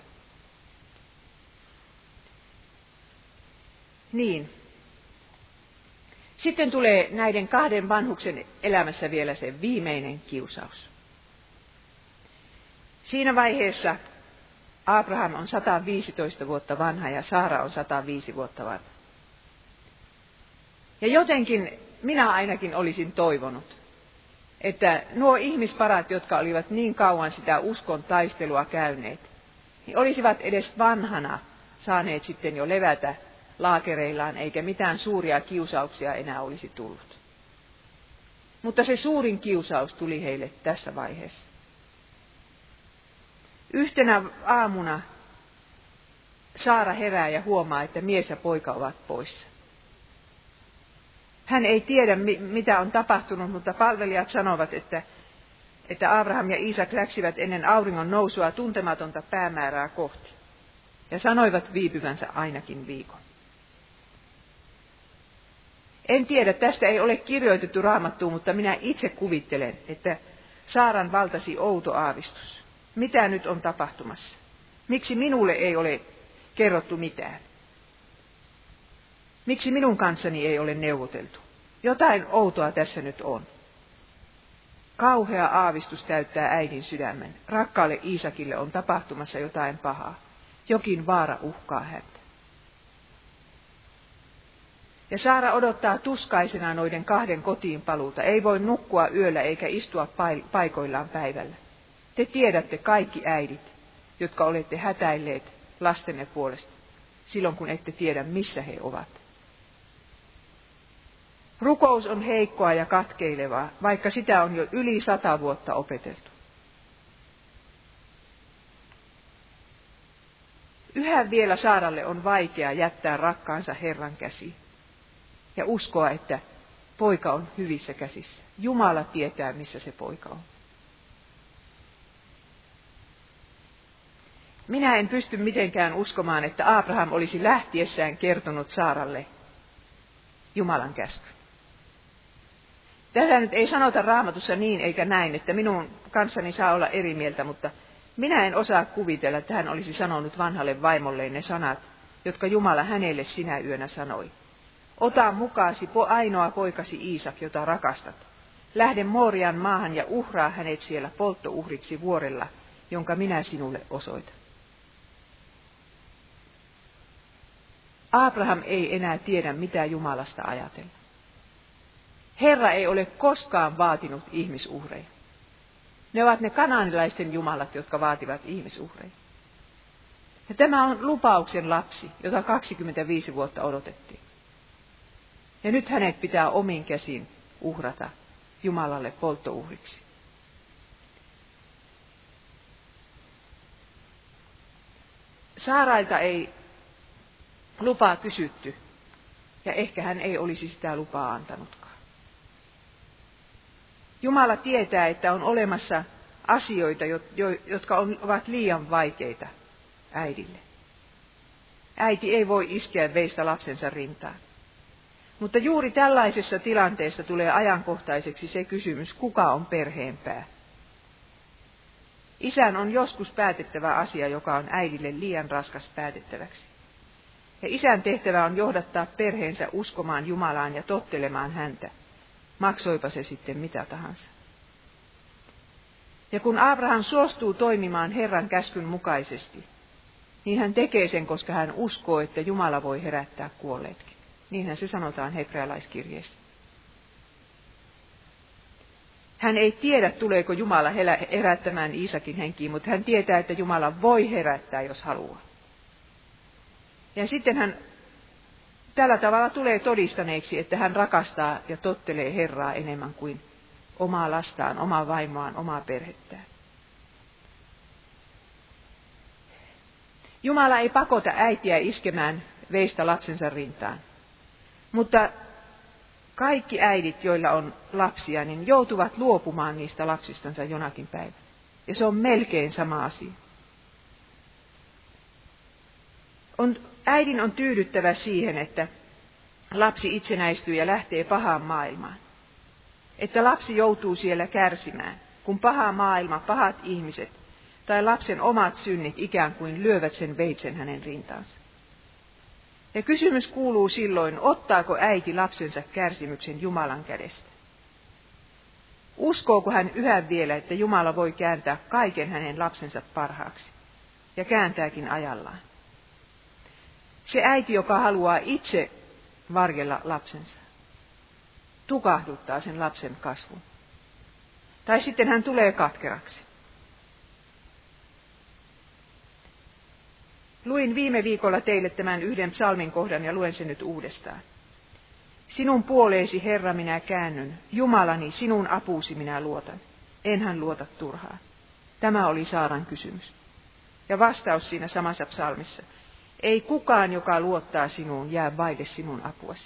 Speaker 1: Niin. Sitten tulee näiden kahden vanhuksen elämässä vielä se viimeinen kiusaus. Siinä vaiheessa Abraham on 115 vuotta vanha ja Saara on 105 vuotta vanha. Ja jotenkin minä ainakin olisin toivonut, että nuo ihmisparat, jotka olivat niin kauan sitä uskon taistelua käyneet, niin olisivat edes vanhana saaneet sitten jo levätä laakereillaan, eikä mitään suuria kiusauksia enää olisi tullut. Mutta se suurin kiusaus tuli heille tässä vaiheessa. Yhtenä aamuna Saara herää ja huomaa, että mies ja poika ovat poissa. Hän ei tiedä, mitä on tapahtunut, mutta palvelijat sanovat, että Abraham ja Iisak läksivät ennen auringon nousua tuntematonta päämäärää kohti. Ja sanoivat viipyvänsä ainakin viikon. En tiedä, tästä ei ole kirjoitettu Raamattuun, mutta minä itse kuvittelen, että Saaran valtasi outo aavistus. Mitä nyt on tapahtumassa? Miksi minulle ei ole kerrottu mitään? Miksi minun kanssani ei ole neuvoteltu? Jotain outoa tässä nyt on. Kauhea aavistus täyttää äidin sydämen. Rakkaalle Iisakille on tapahtumassa jotain pahaa. Jokin vaara uhkaa häntä. Ja Saara odottaa tuskaisena noiden kahden kotiin paluuta. Ei voi nukkua yöllä eikä istua paikoillaan päivällä. Te tiedätte kaikki äidit, jotka olette hätäilleet lastenne puolesta, silloin kun ette tiedä, missä he ovat. Rukous on heikkoa ja katkeilevaa, vaikka sitä on jo yli 100 vuotta opeteltu. Yhä vielä Saaralle on vaikea jättää rakkaansa Herran käsiin ja uskoa, että poika on hyvissä käsissä. Jumala tietää, missä se poika on. Minä en pysty mitenkään uskomaan, että Abraham olisi lähtiessään kertonut Saaralle Jumalan käskyn. Tätä nyt ei sanota Raamatussa niin eikä näin, että minun kanssani saa olla eri mieltä, mutta minä en osaa kuvitella, että hän olisi sanonut vanhalle vaimolleen ne sanat, jotka Jumala hänelle sinä yönä sanoi. Ota mukaasi ainoa poikasi Iisak, jota rakastat. Lähde Moorian maahan ja uhraa hänet siellä polttouhriksi vuorella, jonka minä sinulle osoitan. Abraham ei enää tiedä, mitä Jumalasta ajatella. Herra ei ole koskaan vaatinut ihmisuhreja. Ne ovat ne kanaanilaisten jumalat, jotka vaativat ihmisuhreja. Ja tämä on lupauksen lapsi, jota 25 vuotta odotettiin. Ja nyt hänet pitää omin käsin uhrata Jumalalle polttouhriksi. Saarailta ei lupaa kysytty, ja ehkä hän ei olisi sitä lupaa antanutkaan. Jumala tietää, että on olemassa asioita, jotka ovat liian vaikeita äidille. Äiti ei voi iskeä veistä lapsensa rintaan. Mutta juuri tällaisessa tilanteessa tulee ajankohtaiseksi se kysymys, kuka on perheen pää. Isän on joskus päätettävä asia, joka on äidille liian raskas päätettäväksi. Ja isän tehtävä on johdattaa perheensä uskomaan Jumalaan ja tottelemaan häntä, maksoipa se sitten mitä tahansa. Ja kun Abraham suostuu toimimaan Herran käskyn mukaisesti, niin hän tekee sen, koska hän uskoo, että Jumala voi herättää kuolleetkin. Niinhän se sanotaan hebrealaiskirjeessä. Hän ei tiedä, tuleeko Jumala herättämään Iisakin henkiin, mutta hän tietää, että Jumala voi herättää, jos haluaa. Ja sitten hän tällä tavalla tulee todistaneeksi, että hän rakastaa ja tottelee Herraa enemmän kuin omaa lastaan, omaa vaimoaan, omaa perhettään. Jumala ei pakota äitiä iskemään veistä lapsensa rintaan. Mutta kaikki äidit, joilla on lapsia, niin joutuvat luopumaan niistä lapsistansa jonakin päivänä. Ja se on melkein sama asia. Äidin on tyydyttävä siihen, että lapsi itsenäistyy ja lähtee pahaan maailmaan. Että lapsi joutuu siellä kärsimään, kun paha maailma, pahat ihmiset tai lapsen omat synnit ikään kuin lyövät sen veitsen hänen rintaansa. Ja kysymys kuuluu silloin, ottaako äiti lapsensa kärsimyksen Jumalan kädestä? Uskooko hän yhä vielä, että Jumala voi kääntää kaiken hänen lapsensa parhaaksi? Ja kääntääkin ajallaan. Se äiti, joka haluaa itse varjella lapsensa, tukahduttaa sen lapsen kasvun. Tai sitten hän tulee katkeraksi. Luin viime viikolla teille tämän yhden psalmin kohdan ja luen sen nyt uudestaan. Sinun puoleesi, Herra, minä käännyn. Jumalani, sinun apuusi minä luotan. Enhän luota turhaan. Tämä oli Saaran kysymys. Ja vastaus siinä samassa psalmissa. Ei kukaan, joka luottaa sinuun, jää vaille sinun apuasi.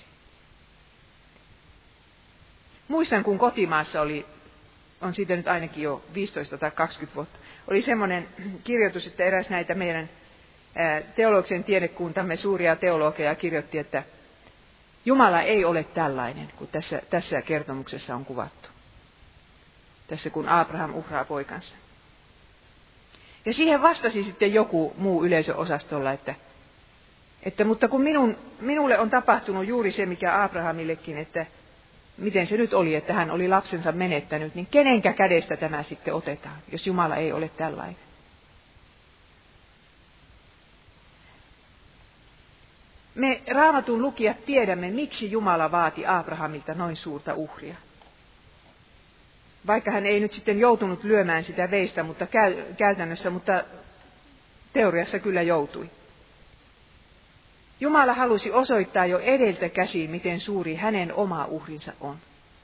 Speaker 1: Muistan, kun kotimaassa on siitä nyt ainakin jo 15 tai 20 vuotta, oli semmoinen kirjoitus, että eräs näitä meidän teologisen tiedekuntamme suuria teologeja kirjoitti, että Jumala ei ole tällainen, kuin tässä kertomuksessa on kuvattu. Tässä kun Abraham uhraa poikansa. Ja siihen vastasi sitten joku muu yleisöosastolla, että mutta kun minulle on tapahtunut juuri se, mikä Abrahamillekin, että miten se nyt oli, että hän oli lapsensa menettänyt, niin kenenkä kädestä tämä sitten otetaan, jos Jumala ei ole tällainen? Me Raamatun lukijat tiedämme, miksi Jumala vaati Abrahamilta noin suurta uhria. Vaikka hän ei nyt sitten joutunut lyömään sitä veistä, mutta käytännössä, mutta teoriassa kyllä joutui. Jumala halusi osoittaa jo edeltä käsin, miten suuri hänen oma uhrinsa on.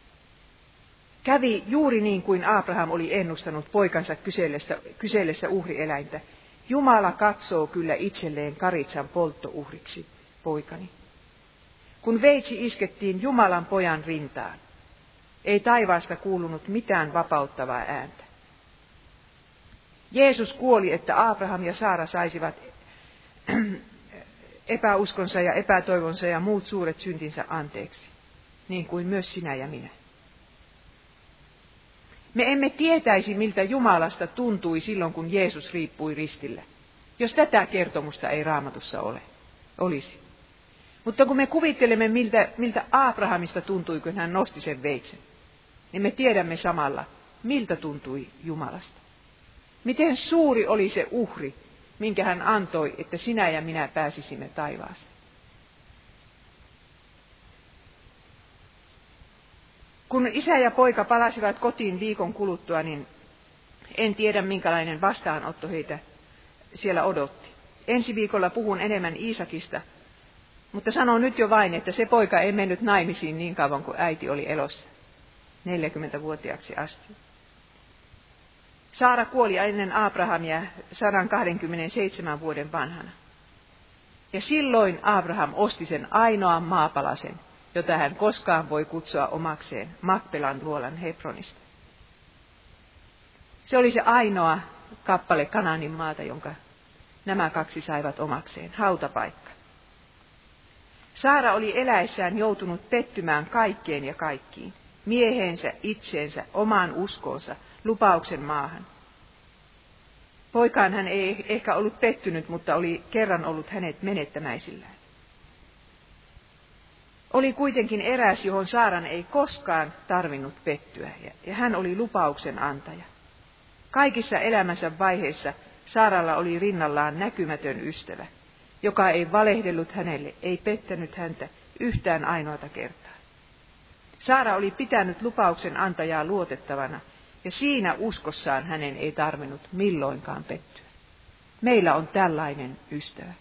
Speaker 1: Kävi juuri niin kuin Abraham oli ennustanut poikansa kysellessä uhrieläintä. Jumala katsoo kyllä itselleen karitsan polttouhriksi, poikani. Kun veitsi iskettiin Jumalan pojan rintaan, ei taivaasta kuulunut mitään vapauttavaa ääntä. Jeesus kuoli, että Abraham ja Saara saisivat epäuskonsa ja epätoivonsa ja muut suuret syntinsä anteeksi, niin kuin myös sinä ja minä. Me emme tietäisi, miltä Jumalasta tuntui silloin, kun Jeesus riippui ristillä, jos tätä kertomusta ei Raamatussa olisi. Mutta kun me kuvittelemme, miltä Abrahamista tuntui, kun hän nosti sen veitsen, niin me tiedämme samalla, miltä tuntui Jumalasta. Miten suuri oli se uhri, minkä hän antoi, että sinä ja minä pääsisimme taivaaseen. Kun isä ja poika palasivat kotiin viikon kuluttua, niin en tiedä, minkälainen vastaanotto heitä siellä odotti. Ensi viikolla puhun enemmän Iisakista, mutta sanon nyt jo vain, että se poika ei mennyt naimisiin niin kauan kuin äiti oli elossa, 40-vuotiaaksi asti. Saara kuoli ennen Abrahamia 127 vuoden vanhana. Ja silloin Abraham osti sen ainoan maapalasen, jota hän koskaan voi kutsua omakseen, Makpelan luolan Hebronista. Se oli se ainoa kappale Kanaanin maata, jonka nämä kaksi saivat omakseen, hautapaikka. Saara oli eläessään joutunut pettymään kaikkeen ja kaikkiin, mieheensä, itseensä, omaan uskoonsa, lupauksen maahan. Poikaan hän ei ehkä ollut pettynyt, mutta oli kerran ollut hänet menettämäisillään. Oli kuitenkin eräs, johon Saaran ei koskaan tarvinnut pettyä, ja hän oli lupauksen antaja. Kaikissa elämänsä vaiheissa Saaralla oli rinnallaan näkymätön ystävä, joka ei valehdellut hänelle, ei pettänyt häntä yhtään ainoata kertaa. Saara oli pitänyt lupauksen antajaa luotettavana, ja siinä uskossaan hänen ei tarvinnut milloinkaan pettyä. Meillä on tällainen ystävä.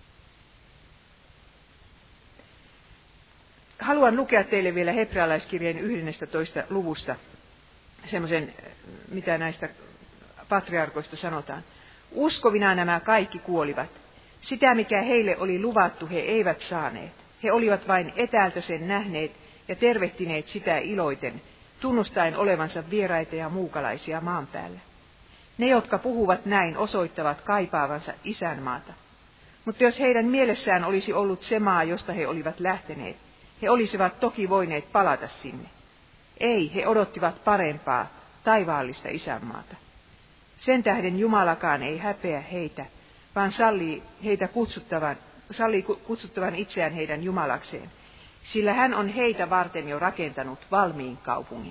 Speaker 1: Haluan lukea teille vielä hebrealaiskirjeen 11. luvusta semmoisen, mitä näistä patriarkoista sanotaan. Uskovina nämä kaikki kuolivat. Sitä, mikä heille oli luvattu, he eivät saaneet. He olivat vain etäältä sen nähneet ja tervehtineet sitä iloiten, tunnustaen olevansa vieraita ja muukalaisia maan päällä. Ne, jotka puhuvat näin, osoittavat kaipaavansa isänmaata. Mutta jos heidän mielessään olisi ollut se maa, josta he olivat lähteneet, he olisivat toki voineet palata sinne. Ei, he odottivat parempaa, taivaallista isänmaata. Sen tähden Jumalakaan ei häpeä heitä, vaan sallii kutsuttavan itseään heidän Jumalakseen, sillä hän on heitä varten jo rakentanut valmiin kaupungin.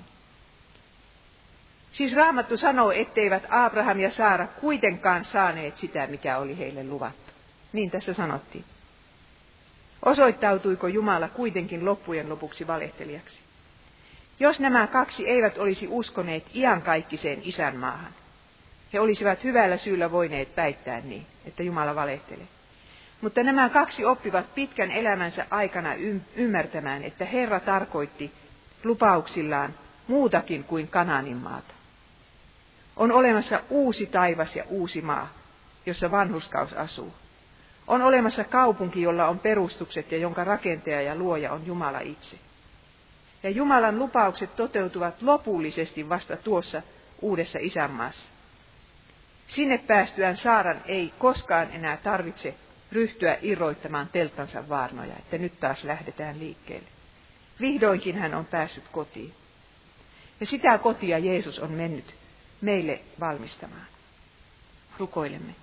Speaker 1: Siis Raamattu sanoo, etteivät Abraham ja Saara kuitenkaan saaneet sitä, mikä oli heille luvattu. Niin tässä sanottiin. Osoittautuiko Jumala kuitenkin loppujen lopuksi valehtelijaksi? Jos nämä kaksi eivät olisi uskoneet iankaikkiseen isänmaahan, he olisivat hyvällä syyllä voineet väittää niin, että Jumala valehtelee. Mutta nämä kaksi oppivat pitkän elämänsä aikana ymmärtämään, että Herra tarkoitti lupauksillaan muutakin kuin Kanaanin maata. On olemassa uusi taivas ja uusi maa, jossa vanhurskaus asuu. On olemassa kaupunki, jolla on perustukset ja jonka rakentaja ja luoja on Jumala itse. Ja Jumalan lupaukset toteutuvat lopullisesti vasta tuossa uudessa isänmaassa. Sinne päästyään Saaran ei koskaan enää tarvitse ryhtyä irroittamaan telttansa vaarnoja, että nyt taas lähdetään liikkeelle. Vihdoinkin hän on päässyt kotiin. Ja sitä kotia Jeesus on mennyt meille valmistamaan. Rukoilemme.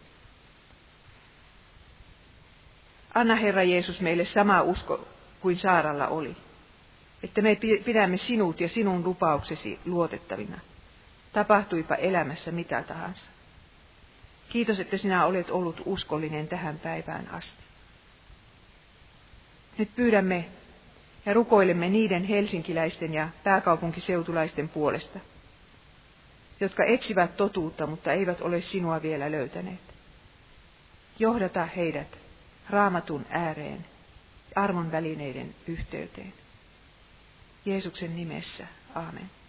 Speaker 1: Anna Herra Jeesus meille sama usko kuin Saaralla oli, että me pidämme sinut ja sinun lupauksesi luotettavina, tapahtuipa elämässä mitä tahansa. Kiitos, että sinä olet ollut uskollinen tähän päivään asti. Nyt pyydämme ja rukoilemme niiden helsinkiläisten ja pääkaupunkiseutulaisten puolesta, jotka etsivät totuutta, mutta eivät ole sinua vielä löytäneet. Johdata heidät Raamatun ääreen, armon välineiden yhteyteen. Jeesuksen nimessä, aamen.